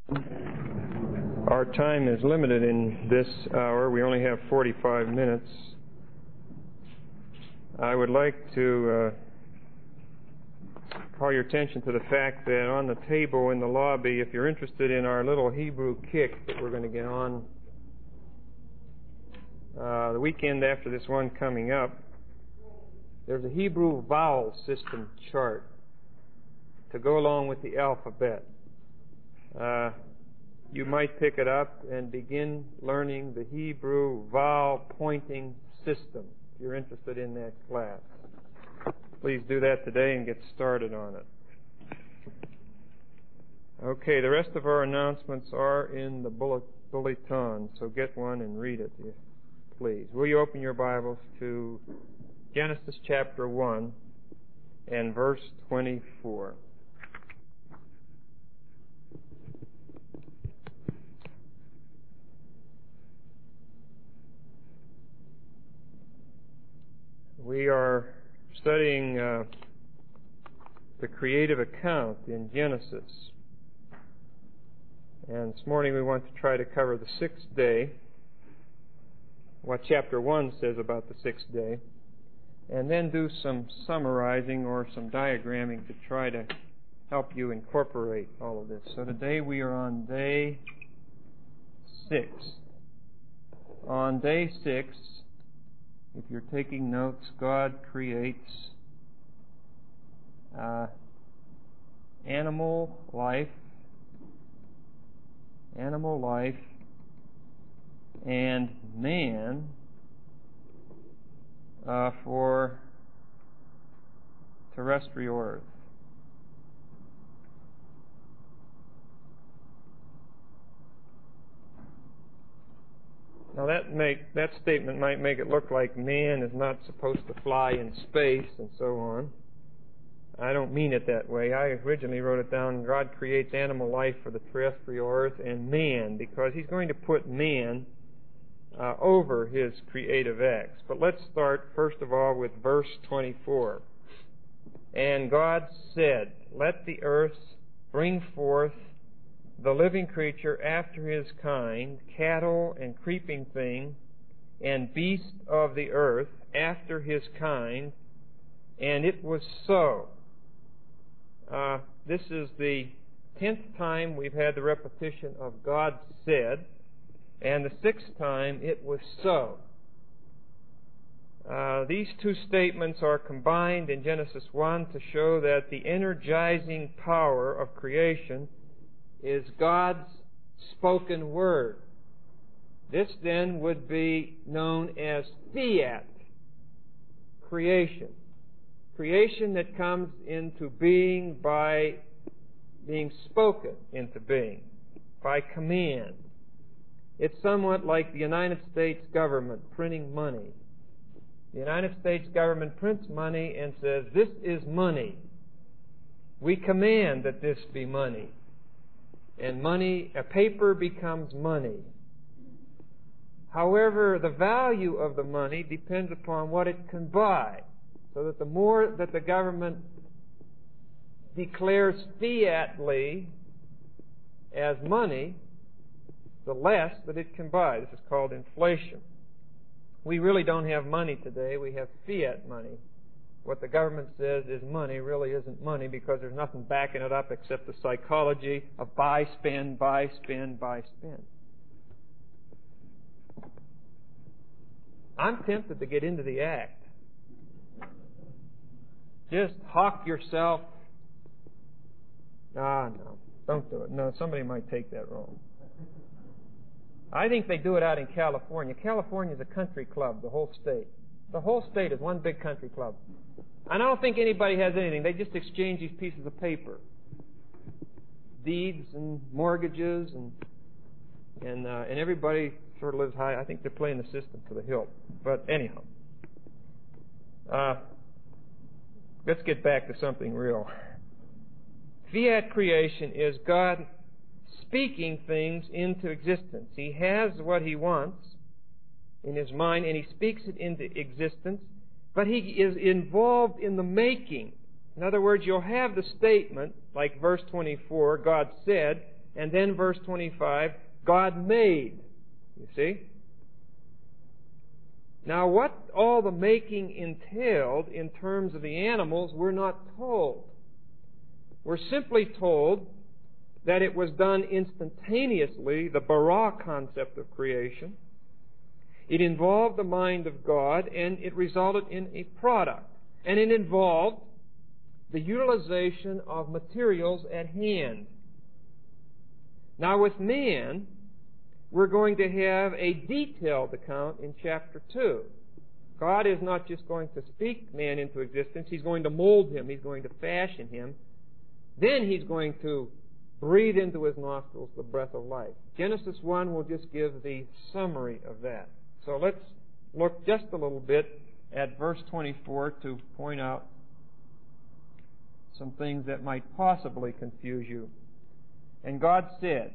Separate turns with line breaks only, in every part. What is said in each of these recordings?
Our time is limited in this hour. We only have 45 minutes. I would like to call your attention to the fact that on the table in the lobby, if you're interested in our little Hebrew kick that we're going to get on the weekend after this one coming up, there's a Hebrew vowel system chart to go along with the alphabet. You might pick it up and begin learning the Hebrew vowel pointing system if you're interested in that class. Please do that today and get started on it. Okay, the rest of our announcements are in the bulletin, so get one and read it, please. Will you open your Bibles to Genesis chapter 1 and verse 24. We are studying the creative account in Genesis. And this morning we want to try to cover the sixth day, what chapter 1 says about the sixth day, and then do some summarizing or some diagramming to try to help you incorporate all of this. So today we are on day 6. On day 6, if you're taking notes, God creates animal life, and man for terrestrial earth. Now that statement might make it look like man is not supposed to fly in space and so on. I don't mean it that way. I originally wrote it down, God creates animal life for the terrestrial earth and man, because He's going to put man over His creative acts. But let's start, first of all, with verse 24. And God said, let the earth bring forth the living creature after his kind, cattle and creeping thing, and beast of the earth after his kind. And it was so. This is the 10th time we've had the repetition of God said, and the 6th time it was so. These two statements are combined in Genesis 1 to show that the energizing power of creation is God's spoken word. This then would be known as fiat creation. Creation that comes into being by being spoken into being, by command. It's somewhat like the United States government printing money. The United States government prints money and says, this is money. We command that this be money. And money, a paper becomes money. However, the value of the money depends upon what it can buy. So that the more that the government declares fiatly as money, the less that it can buy. This is called inflation. We really don't have money today. We have fiat money. What the government says is money really isn't money, because there's nothing backing it up except the psychology of buy, spend, buy, spend, buy, spend. I'm tempted to get into the act. Just hawk yourself. No, don't do it. No, somebody might take that wrong. I think they do it out in California. California is a country club, the whole state. The whole state is one big country club. And I don't think anybody has anything. They just exchange these pieces of paper. Deeds and mortgages, and everybody sort of lives high. I think they're playing the system to the hilt. But anyhow, let's get back to something real. Fiat creation is God speaking things into existence. He has what He wants in His mind, and He speaks it into existence, but He is involved in the making. In other words, you'll have the statement, like verse 24, God said, And then verse 25, God made. You see? Now, what all the making entailed in terms of the animals, we're not told. We're simply told that it was done instantaneously, the bara concept of creation. It involved the mind of God, and it resulted in a product. And it involved the utilization of materials at hand. Now, with man, we're going to have a detailed account in chapter 2. God is not just going to speak man into existence. He's going to mold him. He's going to fashion him. Then He's going to breathe into his nostrils the breath of life. Genesis 1 will just give the summary of that. So let's look just a little bit at verse 24 to point out some things that might possibly confuse you. And God said,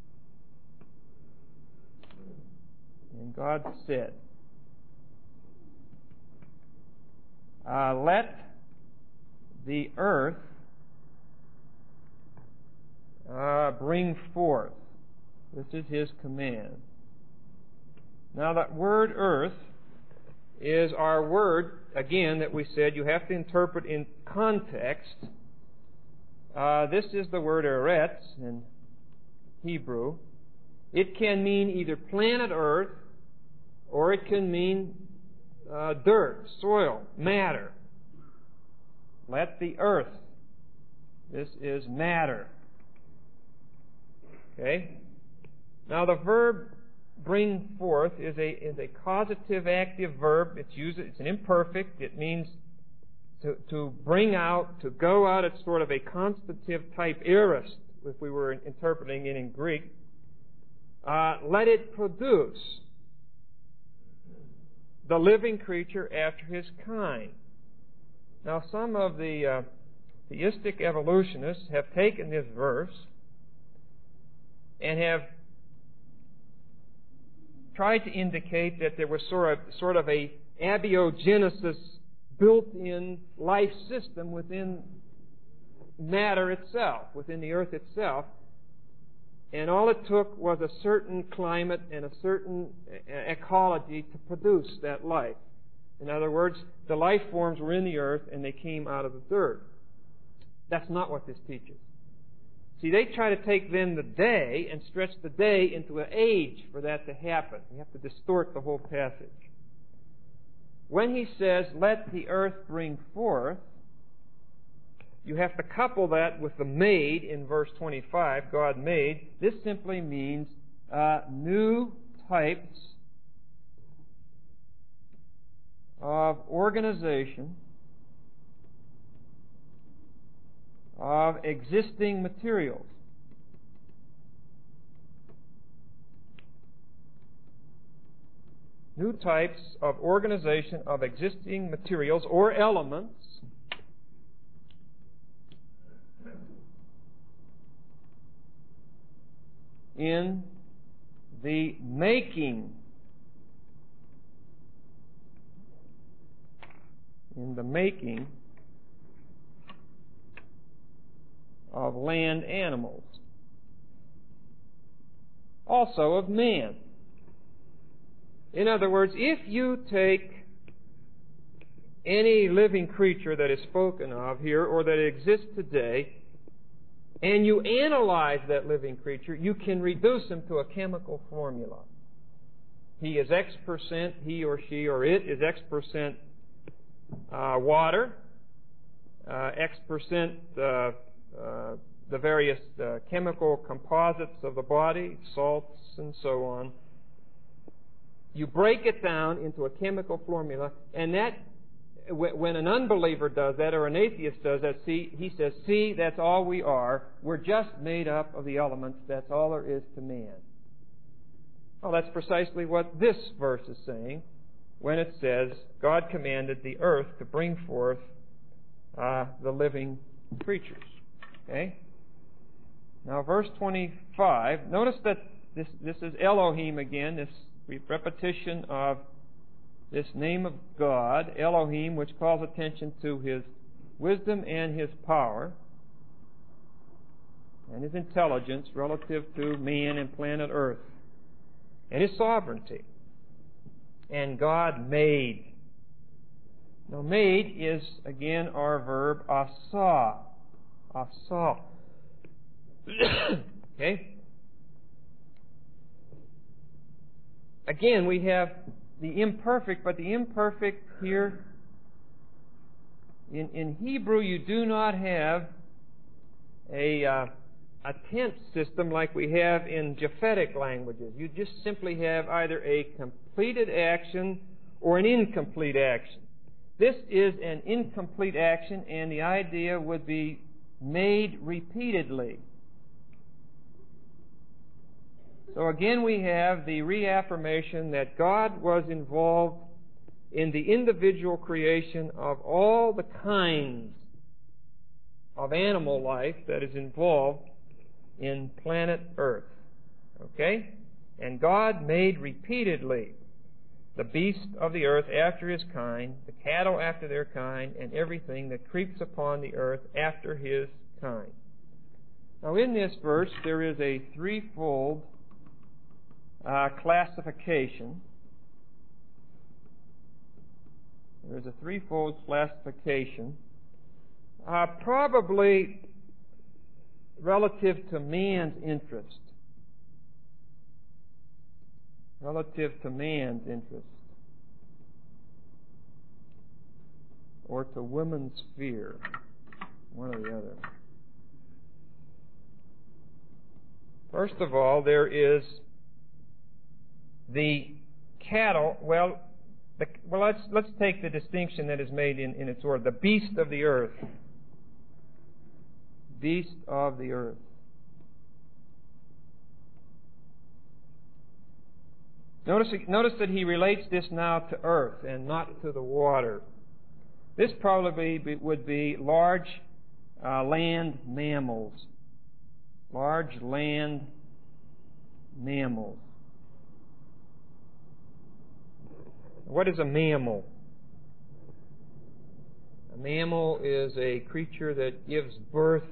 let the earth bring forth. This is His command. Now that word earth is our word, again, that we said you have to interpret in context. This is the word eretz in Hebrew. It can mean either planet earth, or it can mean dirt, soil, matter. Let the earth. This is matter. Okay? Now the verb bring forth is a causative active verb. It's an imperfect. It means to bring out, to go out. It's sort of a constative type aorist, if we were interpreting it in Greek. Let it produce the living creature after his kind. Now, some of the theistic evolutionists have taken this verse and have tried to indicate that there was sort of a abiogenesis built-in life system within matter itself, within the earth itself, and all it took was a certain climate and a certain ecology to produce that life. In other words, the life forms were in the earth and they came out of the dirt. That's not what this teaches. See, they try to take then the day and stretch the day into an age for that to happen. You have to distort the whole passage. When he says, let the earth bring forth, you have to couple that with the made in verse 25, God made. This simply means new types of organization of existing materials. New types of organization of existing materials or elements in the making of land animals, also of man. In other words, if you take any living creature that is spoken of here or that exists today, and you analyze that living creature, you can reduce him to a chemical formula. He is X percent, he or she or it is X percent water, X percent the various chemical composites of the body, salts and so on. You break it down into a chemical formula, and that, when an unbeliever does that or an atheist does that, he says, see, that's all we are. We're just made up of the elements. That's all there is to man. Well, that's precisely what this verse is saying when it says, God commanded the earth to bring forth the living creatures. Okay? Now, verse 25, notice that this is Elohim again, this repetition of this name of God, Elohim, which calls attention to His wisdom and His power. and His intelligence relative to man and planet Earth, and His sovereignty. And God made. Now, made is, again, our verb asa. Asa. Okay? Again, we have the imperfect, but the imperfect here, in Hebrew, you do not have a tense system like we have in Japhetic languages. You just simply have either a completed action or an incomplete action. This is an incomplete action, and the idea would be made repeatedly. So again, we have the reaffirmation that God was involved in the individual creation of all the kinds of animal life that is involved in planet Earth. Okay? And God made repeatedly the beast of the earth after his kind, the cattle after their kind, and everything that creeps upon the earth after his kind. Now, in this verse, there is a threefold classification. There is a threefold classification, probably relative to man's interest. Relative to man's interest. Or to woman's fear. One or the other. First of all, there is the cattle. Let's take the distinction that is made in its order. The beast of the earth. Beast of the earth. Notice that he relates this now to earth and not to the water. This probably would be large land mammals. Large land mammals. What is a mammal? A mammal is a creature that gives birth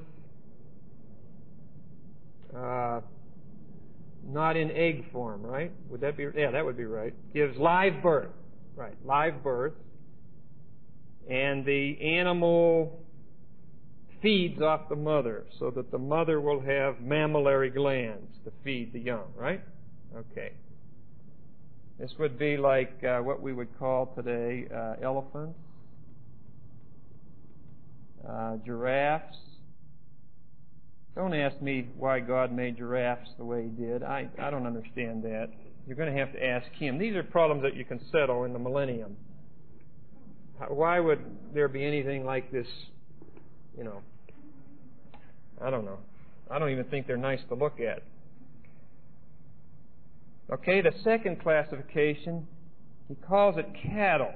not in egg form, right? Would that be? Yeah, that would be right. Gives live birth. Right, live birth. And the animal feeds off the mother so that the mother will have mammillary glands to feed the young, right? Okay. This would be like what we would call today elephants, giraffes. Don't ask me why God made giraffes the way He did. I don't understand that. You're going to have to ask Him. These are problems that you can settle in the millennium. Why would there be anything like this, I don't know. I don't even think they're nice to look at. Okay, the second classification, he calls it cattle.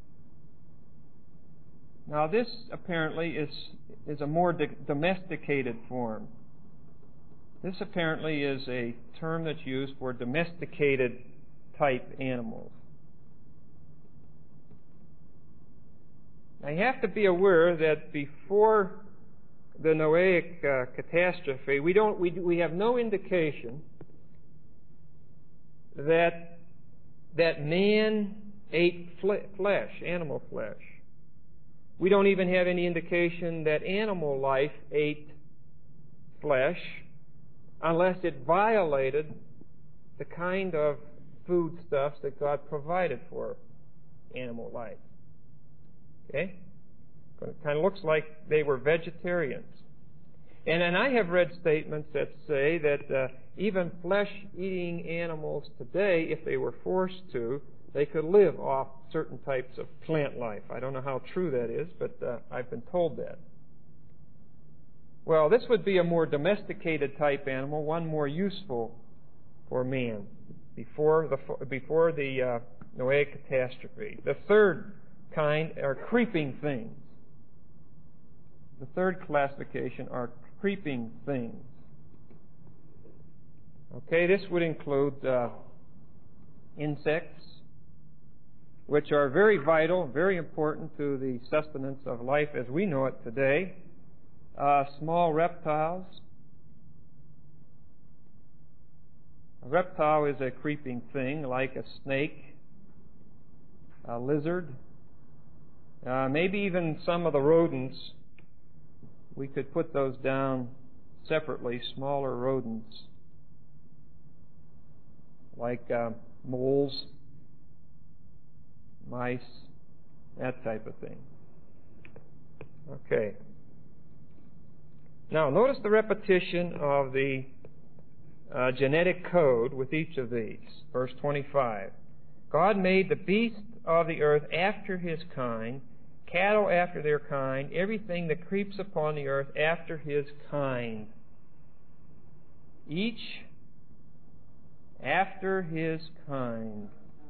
Now this apparently is a more domesticated form. This apparently is a term that's used for domesticated type animals. Now you have to be aware that before the Noahic catastrophe, we have no indication that man ate flesh, animal flesh. We don't even have any indication that animal life ate flesh unless it violated the kind of foodstuffs that God provided for animal life. Okay? It kind of looks like they were vegetarians. And I have read statements that say that even flesh-eating animals today, if they were forced to, they could live off certain types of plant life. I don't know how true that is, but I've been told that. Well, this would be a more domesticated type animal, one more useful for man before the Noahic catastrophe. The third kind are creeping things. The third classification are creeping things. Okay, this would include insects, which are very vital, very important to the sustenance of life as we know it today. Small reptiles, A reptile is a creeping thing like a snake, a lizard, maybe even some of the rodents. We could put those down separately, smaller rodents like moles, mice, that type of thing. Okay. Now, notice the repetition of the genetic code with each of these. Verse 25. God made the beasts of the earth after his kind, cattle after their kind, everything that creeps upon the earth after his kind. Each after his kind.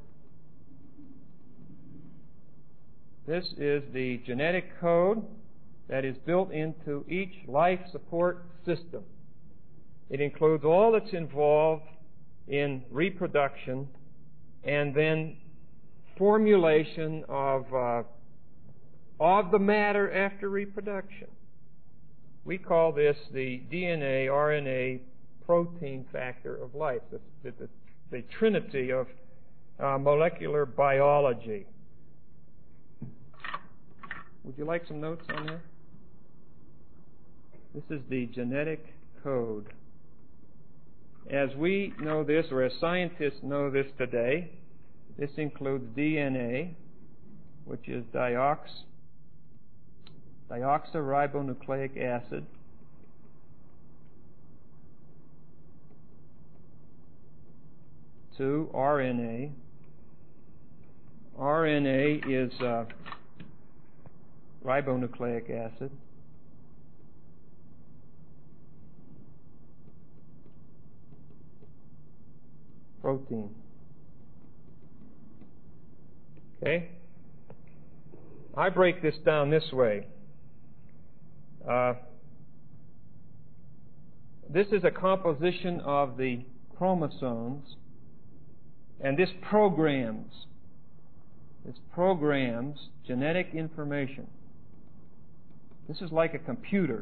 This is the genetic code that is built into each life support system. It includes all that's involved in reproduction and then formulation of the matter after reproduction. We call this the DNA, RNA, protein factor of life, the trinity of molecular biology. Would you like some notes on that? This is the genetic code. As we know this, or as scientists know this today, this includes DNA, which is deoxyribonucleic acid, to RNA. RNA is ribonucleic acid. Protein. Okay? I break this down this way. This is a composition of the chromosomes, and this programs genetic information. This is like a computer.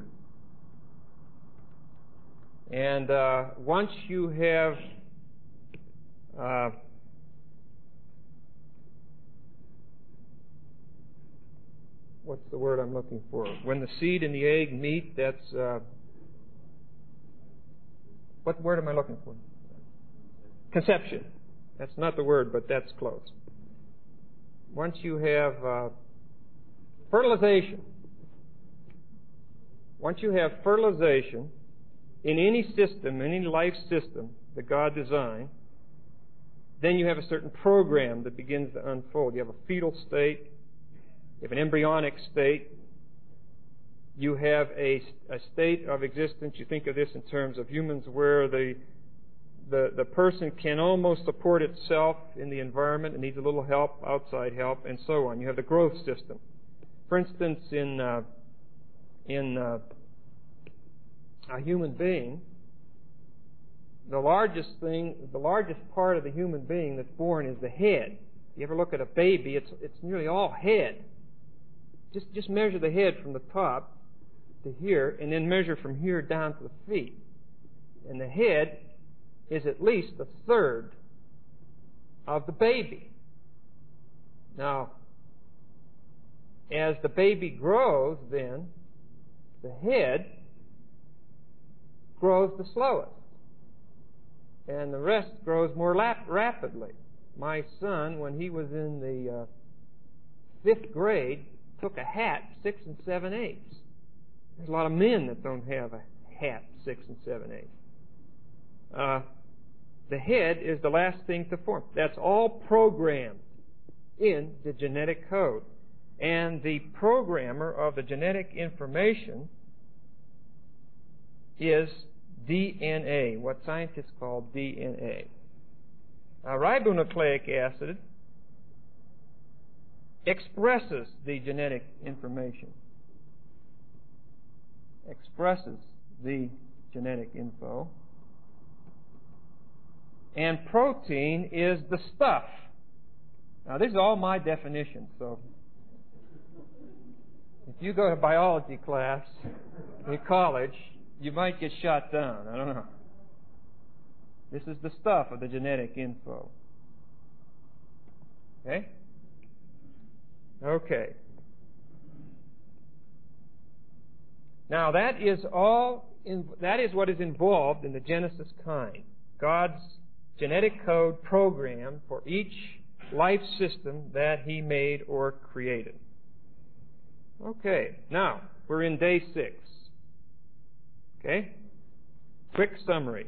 And once you have what's the word I'm looking for? When the seed and the egg meet, that's what word am I looking for? Conception. That's not the word, but that's close. Once you have fertilization, in any system, any life system that God designed, then you have a certain program that begins to unfold. You have a fetal state, you have an embryonic state, you have a state of existence. You think of this in terms of humans where the person can almost support itself in the environment and needs a little help, outside help, and so on. You have the growth system. For instance, in a human being, the largest part of the human being that's born is the head. You ever look at a baby, it's nearly all head. Just measure the head from the top to here, and then measure from here down to the feet. And the head is at least a third of the baby. Now, as the baby grows, then, the head grows the slowest. And the rest grows more rapidly. My son, when he was in the 5th grade, took a hat 6 7/8. There's a lot of men that don't have a hat 6 7/8. The head is the last thing to form. That's all programmed in the genetic code. And the programmer of the genetic information is DNA, what scientists call DNA. Ribonucleic acid expresses the genetic information, expresses the genetic info. And protein is the stuff. Now, this is all my definition, so if you go to biology class in college, you might get shot down. I don't know. This is the stuff of the genetic info. Okay? Okay. Now that is what is involved in the Genesis kind. God's genetic code program for each life system that He made or created. Okay, now we're in day 6. Okay? Quick summary.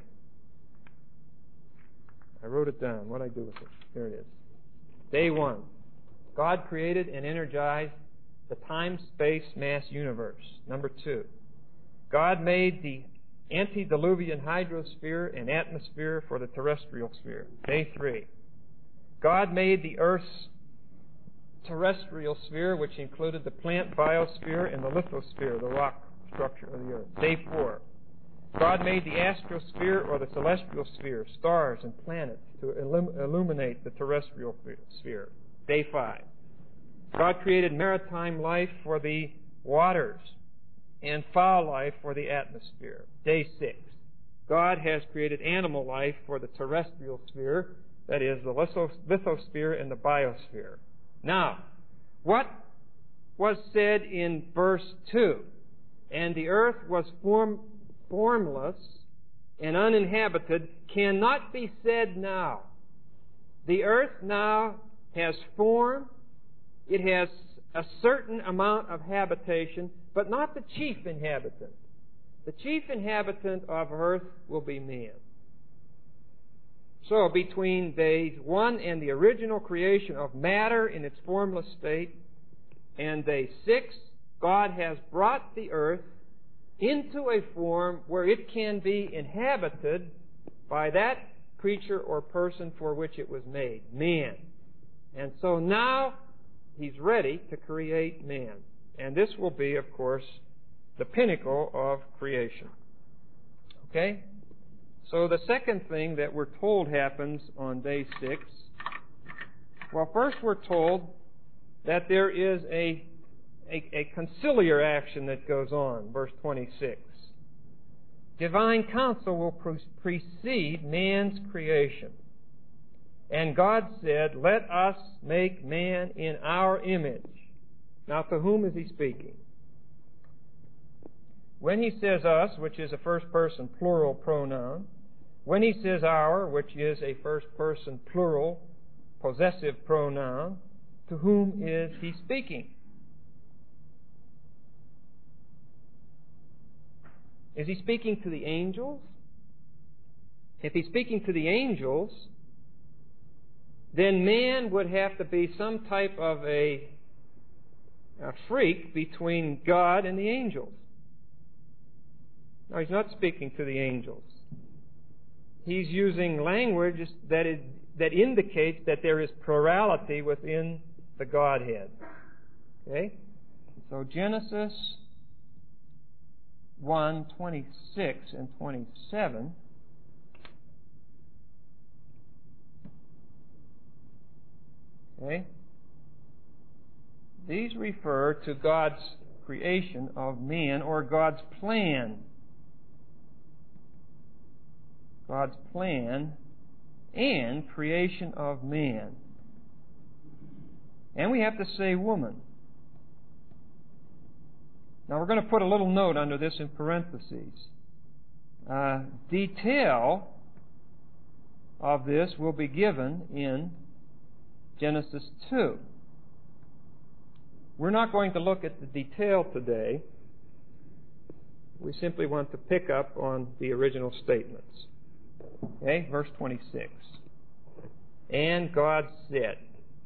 I wrote it down. What did I do with it? There it is. Day 1. God created and energized the time-space-mass universe. Number 2. God made the antediluvian hydrosphere and atmosphere for the terrestrial sphere. Day 3. God made the Earth's terrestrial sphere, which included the plant biosphere and the lithosphere, the rock structure of the Earth. Day 4. God made the astrosphere or the celestial sphere, stars and planets, to illuminate the terrestrial sphere. Day 5. God created maritime life for the waters and fowl life for the atmosphere. Day 6. God has created animal life for the terrestrial sphere, that is, the lithosphere and the biosphere. Now, what was said in verse 2? And the earth was formless and uninhabited cannot be said now. The earth now has form. It has a certain amount of habitation, but not the chief inhabitant. The chief inhabitant of earth will be man. So between days 1 and the original creation of matter in its formless state and day 6, God has brought the earth into a form where it can be inhabited by that creature or person for which it was made, man. And so now He's ready to create man. And this will be, of course, the pinnacle of creation. Okay? So the second thing that we're told happens on day 6, well, first we're told that there is a conciliar action that goes on, verse 26. Divine counsel will precede man's creation. And God said, let us make man in our image. Now, to whom is He speaking? When He says us, which is a first person plural pronoun, when He says our, which is a first person plural possessive pronoun, to whom is He speaking? Is He speaking to the angels? If He's speaking to the angels, then man would have to be some type of a freak between God and the angels. No, He's not speaking to the angels. He's using language that indicates that there is plurality within the Godhead. Okay? So Genesis 1:26 and 27. Okay? These refer to God's creation of man, or God's plan. God's plan and creation of man. And we have to say woman. Now we're going to put a little note under this in parentheses. Detail of this will be given in Genesis 2. We're not going to look at the detail today. We simply want to pick up on the original statements. Okay, verse 26. And God said.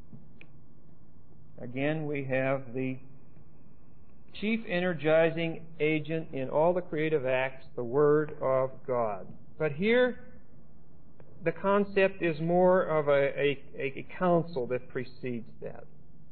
Again, we have the chief energizing agent in all the creative acts, the Word of God. But here, the concept is more of a counsel that precedes that.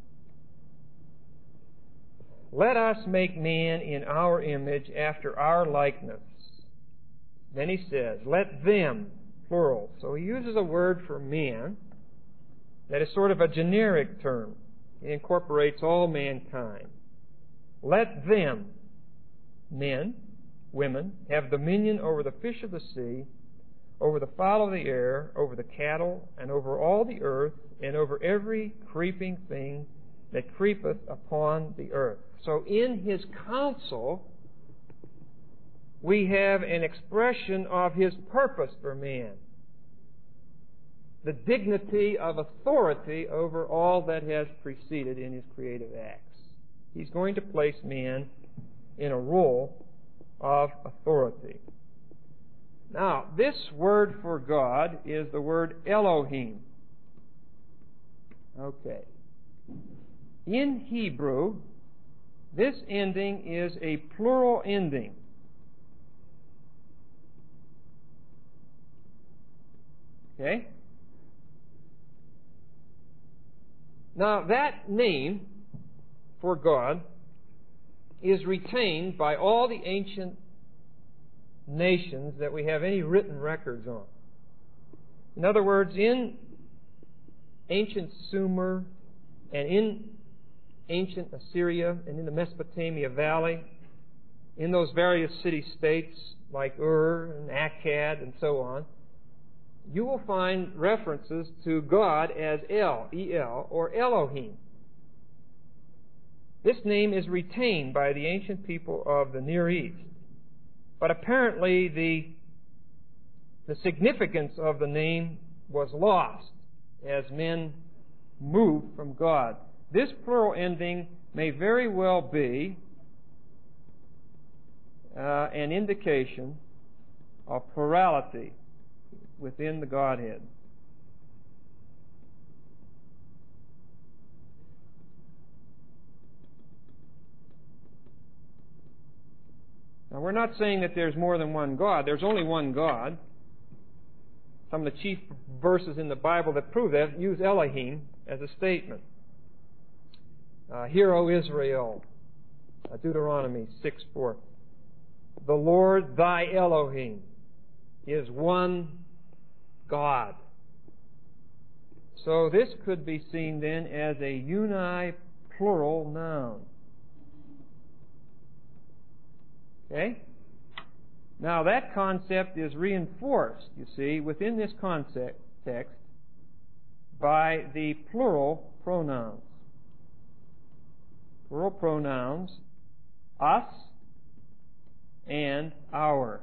Let us make man in our image after our likeness. Then He says, let them, plural. So He uses a word for man that is sort of a generic term. It incorporates all mankind. Let them, men, women, have dominion over the fish of the sea, over the fowl of the air, over the cattle, and over all the earth, and over every creeping thing that creepeth upon the earth. So in His counsel, we have an expression of His purpose for man. The dignity of authority over all that has preceded in His creative acts. He's going to place man in a role of authority. Now, this word for God is the word Elohim. Okay. In Hebrew, this ending is a plural ending. Okay? Now, that name for God is retained by all the ancient nations that we have any written records on. In other words, in ancient Sumer and in ancient Assyria and in the Mesopotamia Valley, in those various city-states like Ur and Akkad and so on, you will find references to God as El, E-L, or Elohim. This name is retained by the ancient people of the Near East. But apparently the significance of the name was lost as men moved from God. This plural ending may very well be an indication of plurality within the Godhead. Now, we're not saying that there's more than one God. There's only one God. Some of the chief verses in the Bible that prove that use Elohim as a statement. Hear, O Israel, Deuteronomy 6:4. The Lord thy Elohim is one God. So this could be seen then as a uni-plural noun. Okay? Now that concept is reinforced, you see, within this concept text by the plural pronouns. Plural pronouns, us and our.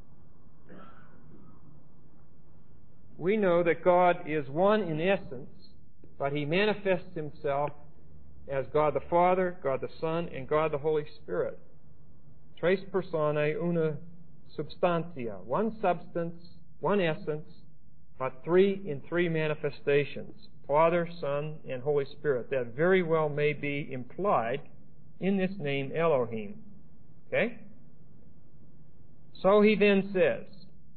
We know that God is one in essence, but He manifests Himself as God the Father, God the Son, and God the Holy Spirit. Tres personae, una substantia. One substance, one essence, but three in three manifestations. Father, Son, and Holy Spirit. That very well may be implied in this name Elohim. Okay? So He then says,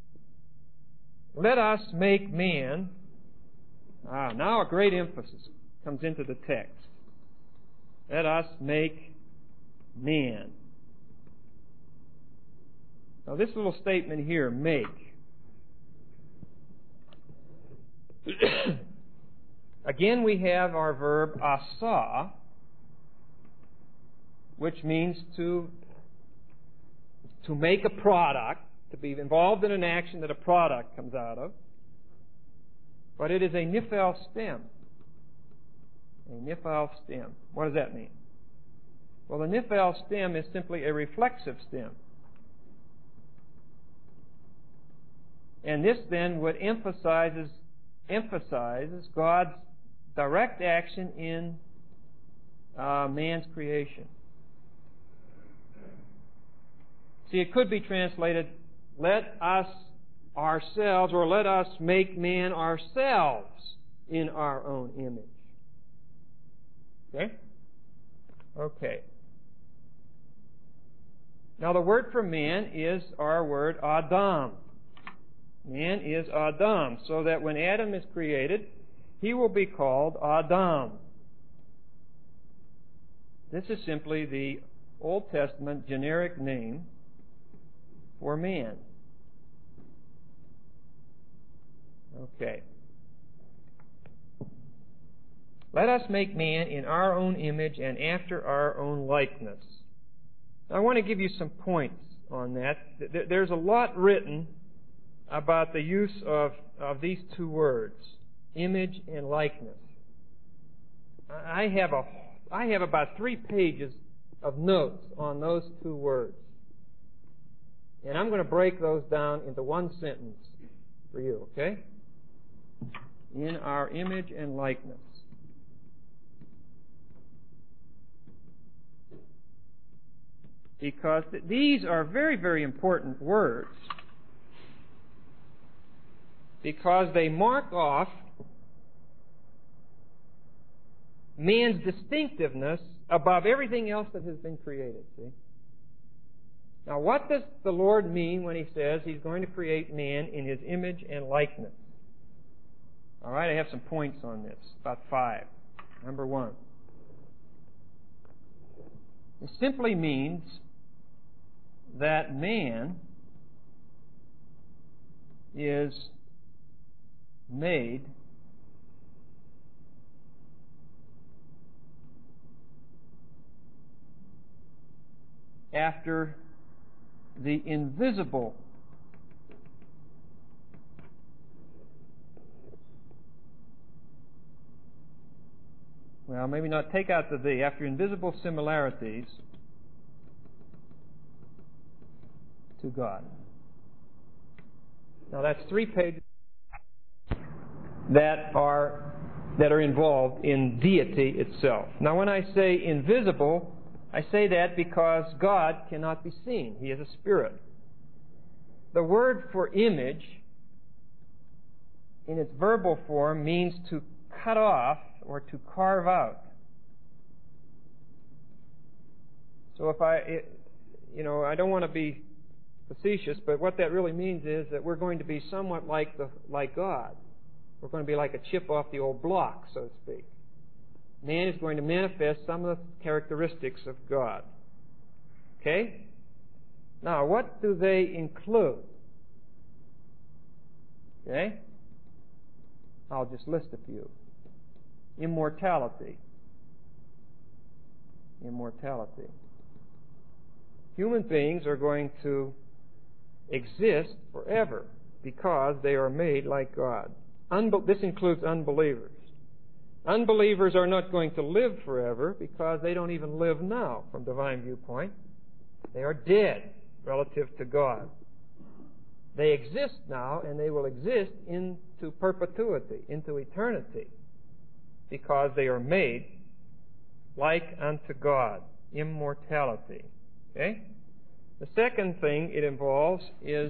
let us make man. Now a great emphasis comes into the text. Let us make man. Now this little statement here, make. Again, we have our verb asa, which means to make a product, to be involved in an action that a product comes out of. But it is a nifal stem. A nifal stem. What does that mean? Well, the nifal stem is simply a reflexive stem. And this then would emphasizes God's direct action in man's creation. See, it could be translated, let us ourselves, or let us make man ourselves in our own image. Okay? Okay. Now the word for man is our word Adam. Man is Adam, so that when Adam is created, he will be called Adam. This is simply the Old Testament generic name for man. Okay. Let us make man in our own image and after our own likeness. Now, I want to give you some points on that. There's a lot written about the use of these two words, image and likeness. I have about 3 pages of notes on those two words. And I'm going to break those down into one sentence for you, okay? In our image and likeness. Because these are very, very important words. Because they mark off man's distinctiveness above everything else that has been created, see? Now, what does the Lord mean when He says He's going to create man in His image and likeness? All right, I have some points on this, about 5. Number 1. It simply means that man is made after the invisible maybe not take out the "the," after invisible similarities to God. Now that's 3 pages that are involved in deity itself. Now when I say invisible, I say that because God cannot be seen. He is a spirit. The word for image, in its verbal form, means to cut off or to carve out. So if I don't want to be facetious, but what that really means is that we're going to be somewhat like God. We're going to be like a chip off the old block, so to speak. Man is going to manifest some of the characteristics of God. Okay? Now, what do they include? Okay? I'll just list a few. Immortality. Immortality. Human beings are going to exist forever because they are made like God. This includes unbelievers. Unbelievers are not going to live forever because they don't even live now from divine viewpoint. They are dead relative to God. They exist now and they will exist into perpetuity, into eternity, because they are made like unto God. Immortality. Okay? The second thing it involves is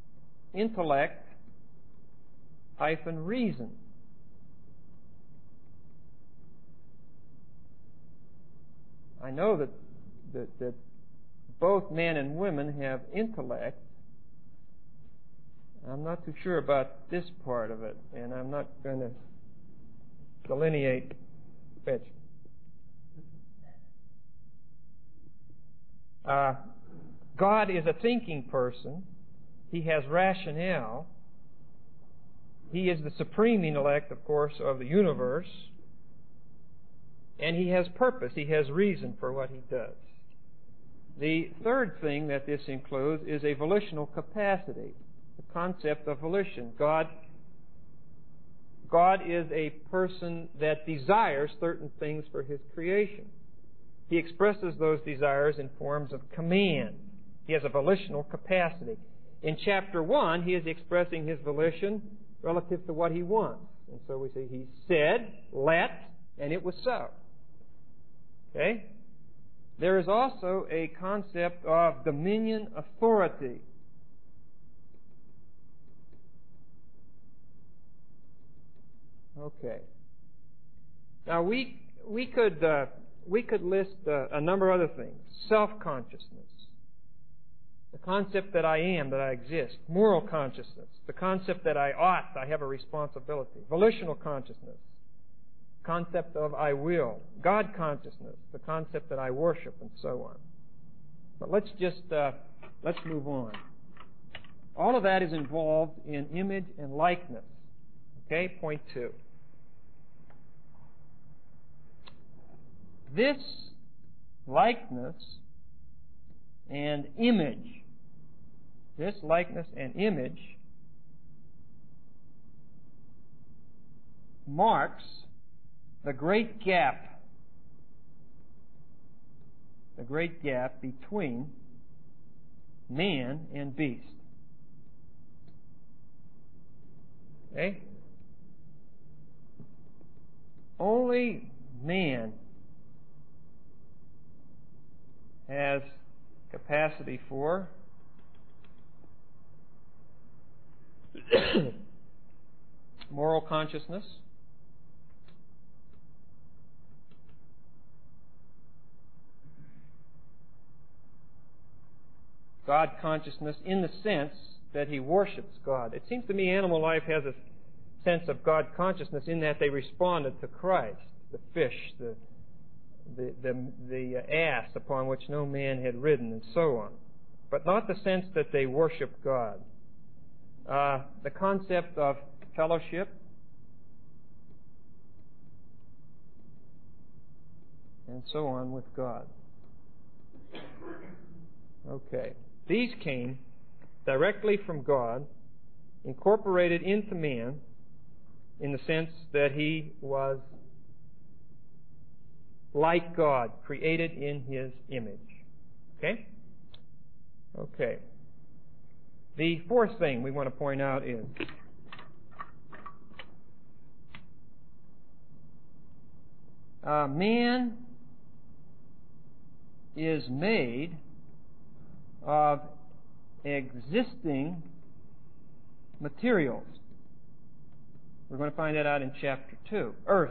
intellect-reason. I know that both men and women have intellect. I'm not too sure about this part of it, and I'm not going to delineate which. God is a thinking person. He has rationale. He is the supreme intellect, of course, of the universe. And He has purpose. He has reason for what He does. The third thing that this includes is a volitional capacity, the concept of volition. God is a person that desires certain things for His creation. He expresses those desires in forms of command. He has a volitional capacity. In chapter 1, He is expressing His volition relative to what He wants. And so we say He said, let, and it was so. Okay? There is also a concept of dominion authority. Okay. Now we could list a number of other things. Self-consciousness. The concept that I am, that I exist. Moral consciousness. The concept that I ought, I have a responsibility. Volitional consciousness. Concept of I will. God consciousness. The concept that I worship, and so on. But let's move on. All of that is involved in image and likeness. Okay, point 2. This likeness and image marks the great gap between man and beast. Okay? Only man has capacity for moral consciousness, God consciousness, in the sense that he worships God. It seems to me animal life has a sense of God consciousness in that they responded to Christ, the fish, the ass upon which no man had ridden, and so on. But not the sense that they worship God. The concept of fellowship, and so on with God. Okay. These came directly from God, incorporated into man, in the sense that he was like God, created in his image. Okay? Okay. The fourth thing we want to point out is man is made of existing materials. We're going to find that out in chapter 2. Earth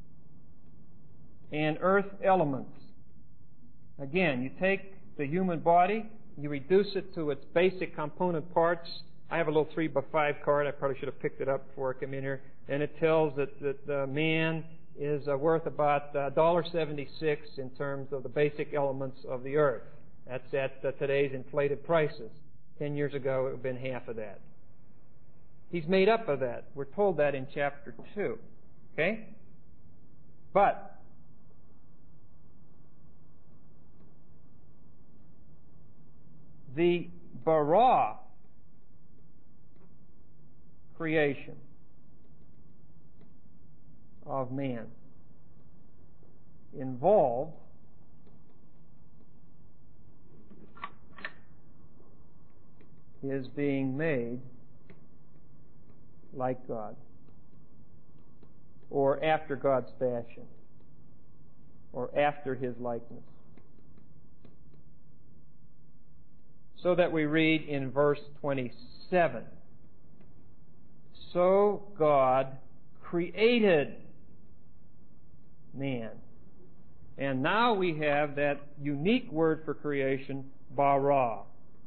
and earth elements. Again, you take the human body, you reduce it to its basic component parts. I have a little 3x5 card. I probably should have picked it up before I came in here. And it tells that man is worth about $1.76 in terms of the basic elements of the earth. That's at today's inflated prices. 10 years ago, it would have been half of that. He's made up of that. We're told that in chapter 2. Okay? But the bara creation of man involved his being made like God, or after God's fashion, or after his likeness. So that we read in verse 27, so God created man. And now we have that unique word for creation, bara.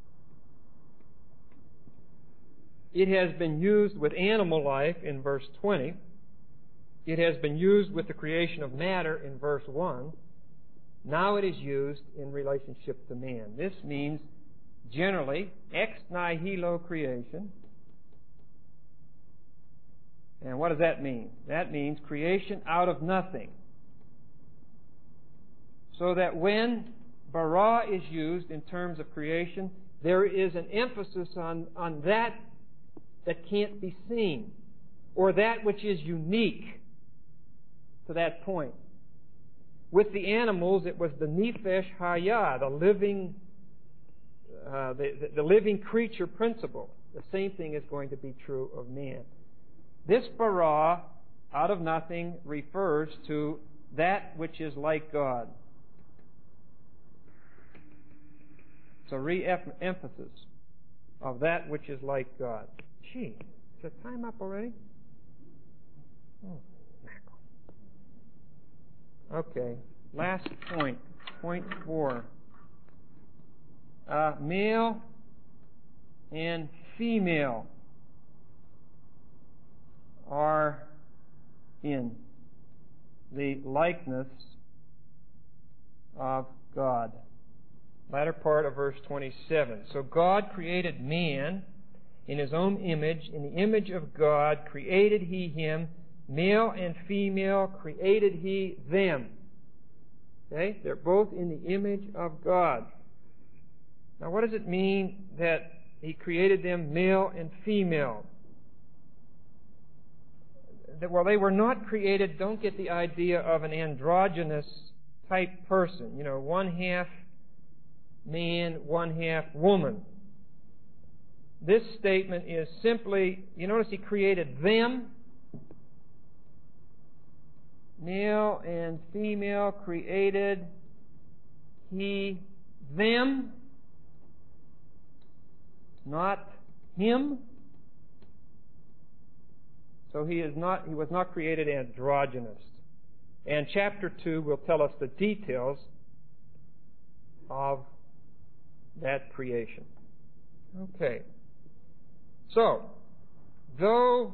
It has been used with animal life in verse 20. It has been used with the creation of matter in verse 1. Now it is used in relationship to man. This means generally ex nihilo creation. And what does that mean? That means creation out of nothing. So that when bara is used in terms of creation, there is an emphasis on that can't be seen, or that which is unique to that point. With the animals, it was the nefesh hayah, the living creature principle. The same thing is going to be true of man. This bara, out of nothing, refers to that which is like God. It's a re-emphasis of that which is like God. Gee, is the time up already? Oh, mackerel. Okay, last point. Point 4. Male and female are in the likeness of God. Latter part of verse 27. So God created man in his own image. In the image of God created he him. Male and female created he them. Okay? They're both in the image of God. Now what does it mean that he created them male and female? they were not created, don't get the idea of an androgynous type person. You know, one half man, one half woman. This statement is simply, you notice He created them, male and female created He them, not him. So he was not created androgynous. And chapter 2 will tell us the details of that creation. Okay. So, though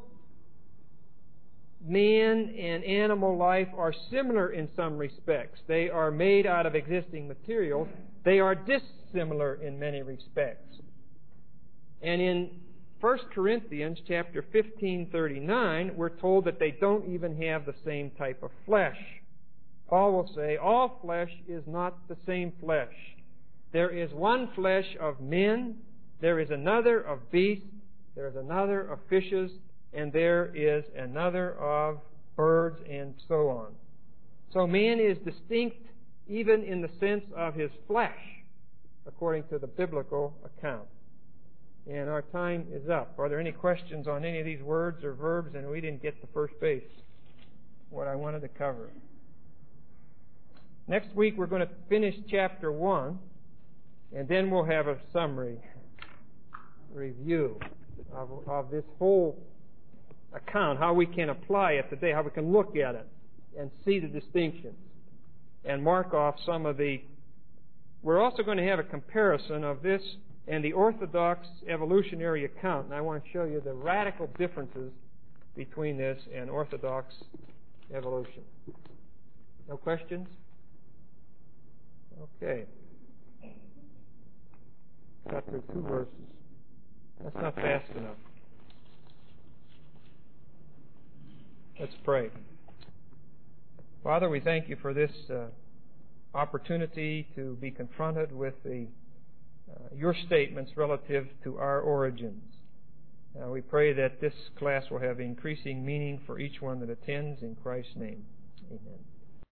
man and animal life are similar in some respects, they are made out of existing materials, they are dissimilar in many respects. And in 1 Corinthians chapter 15:39, we're told that they don't even have the same type of flesh. Paul will say, all flesh is not the same flesh. There is one flesh of men, there is another of beasts, there is another of fishes, and there is another of birds, and so on. So man is distinct even in the sense of his flesh, according to the biblical account. And our time is up. Are there any questions on any of these words or verbs? And we didn't get the first base, what I wanted to cover. Next week we're going to finish chapter 1, and then we'll have a summary review of this whole account, how we can apply it today, how we can look at it and see the distinctions and mark off some of the... We're also going to have a comparison of this and the Orthodox evolutionary account, and I want to show you the radical differences between this and Orthodox evolution. No questions? Okay. Got through 2 verses. That's not fast enough. Let's pray. Father, we thank you for this opportunity to be confronted with your statements relative to our origins. We pray that this class will have increasing meaning for each one that attends. In Christ's name, amen.